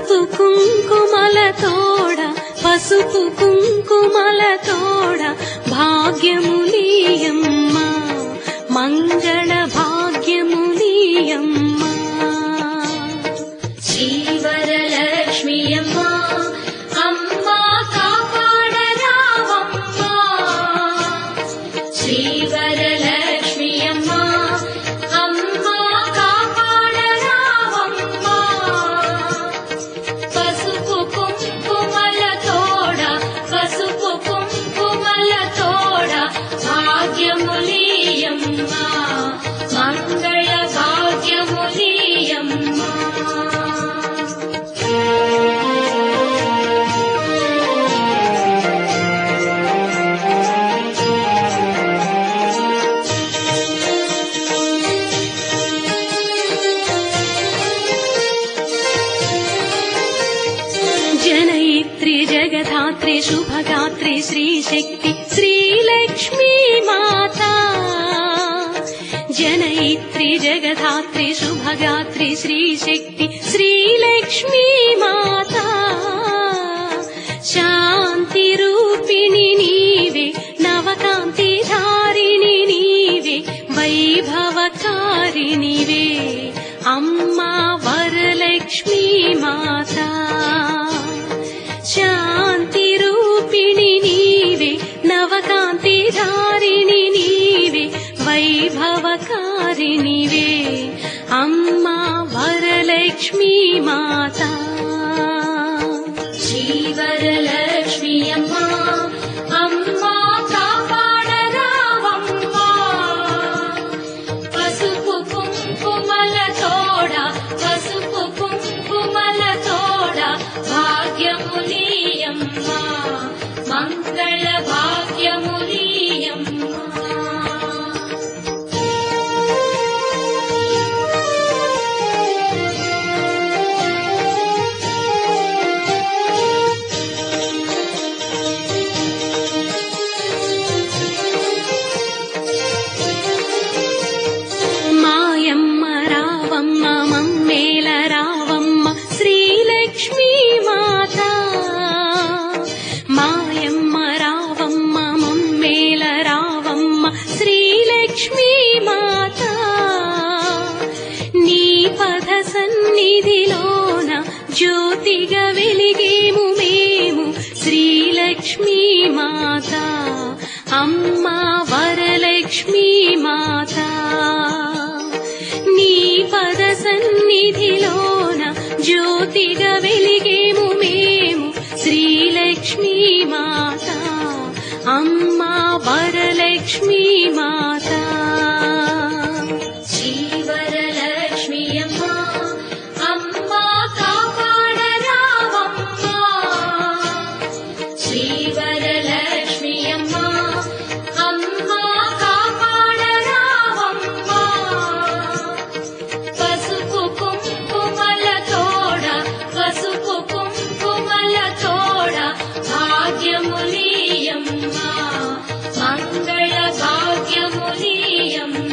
పసుపు కుంకుమల తోడ పసుపు కుంకుమల తోడ భాగ్యములీయమ్మ మంగళ భాగ్యములీయమ్మ శ్రీవరలక్ష్మి అమ్మ అమ్మ కాపాడరావమ్మ శ్రీవరలక్ష్మి అమ్మ అమ్మ కాపాడరావమ్మ పసుపు కుంకుమల తోడ పసుపు కుంకుమల తోడ భాగ్యములీయమ్మ మంగళ భాగ్యములీయమ్మ जनयित्री जगधात्री शुभगात्री श्रीशक्ति श्रीलक्ष्मी माता जनयित्री जगधात्री शुभगात्री श्रीशक्ति श्रीलक्ष्मी माता शांति रूपिणी नीवे नवकांति धारिणी नीवे वैभवकारिणी वे अम्मा वरलक्ष्मी माता शांति रूपिणी नीवे नवकांति धारिणी नीवे वैभवकारिणी वे अम्मा वरलक्ष्मी माता श्रीवरलक्ष्मी अम्मा अम्मा कापाडरावम्मा पसुपु कुंकुमल तोड पसुपु कुंकुमल तोड भाग्यमुलीयम्मा मंगल भाग्यमुलीयम्मा మాయమ్మ రావమ్మ మమ్మేల రావమ్మ శ్రీలక్ష్మీ మాత మాయమ్మ రావమ్మ మమ్మేల రావమ్మ శ్రీలక్ష్మీ మాత నీ పద సన్నిధిలోన జ్యోతిగా వెలిగేము మేము శ్రీలక్ష్మీ మాత అమ్మా వరలక్ష్మీ మాత నీ పద సన్నిధిలోన జ్యోతిగా వెలిగేము మేము శ్రీలక్ష్మీ మాత అమ్మా వరలక్ష్మీ మాత శ్రీవరలక్ష్మి అమ్మ అమ్మా కాపాడరావమ్మ శ్రీవరలక్ష్మి అమ్మ అమ్మా కాపాడరావమ్మ పసుపు కుంకుమల తోడ పసుపు కుంకుమల తోడ భాగ్యములీయమ్మ మంగళ భాగ్యములీయమ్మ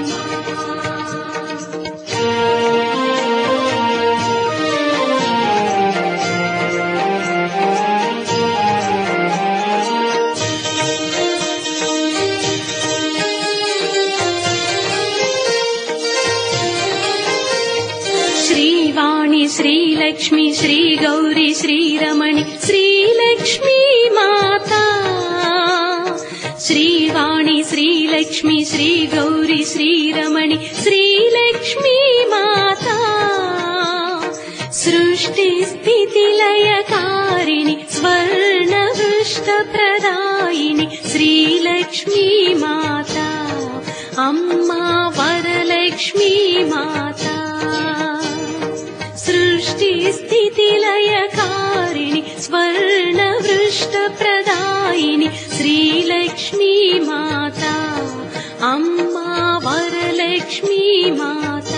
श्रीवाणी श्रीलक्ष्मी श्रीगौरी श्रीरमणि श्रीलक्ष्मी माता श्रीवाणी श्रीलक्ष्मी श्रीगौरी श्रीरमणि श्रीलक्ष्मी माता सृष्टि स्थिति लयकारिणि स्वर्णवृष्टप्रदायिनि श्रीलक्ष्मी माता अम्मा वरलक्ष्मी माता सृष्टि स्थिति लयकारिणि स्वर्णवृष्टप्रदायिनि श्रीलक्ष्मी माता अम्मा वरलक्ष्मी माता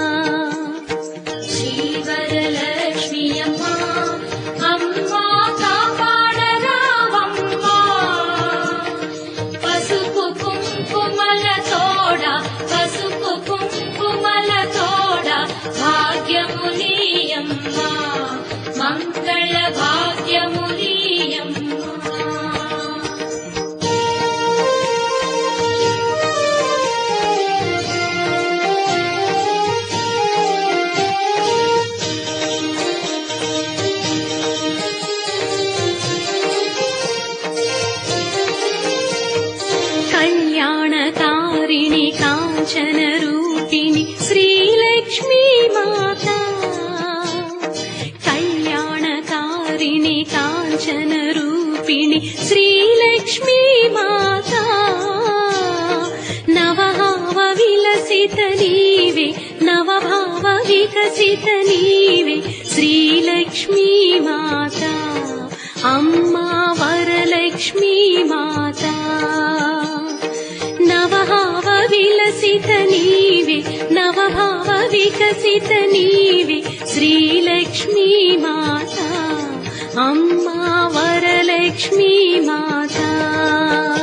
श्रीवरलक्ष्मी अम्मा अम्मा कापाडरावम्म पसुपु कुंकुमल तोड पसुपु कुंकुमल तोड भाग्यमुलीयम्मा मंगल వికసిత నీవే శ్రీలక్ష్మీ మాత అమ్మా వరలక్ష్మీ మాత నవభావ విలసిత నీవే నవభావ వికసిత నీవే శ్రీలక్ష్మీ మాత అమ్మా వరలక్ష్మీ మాత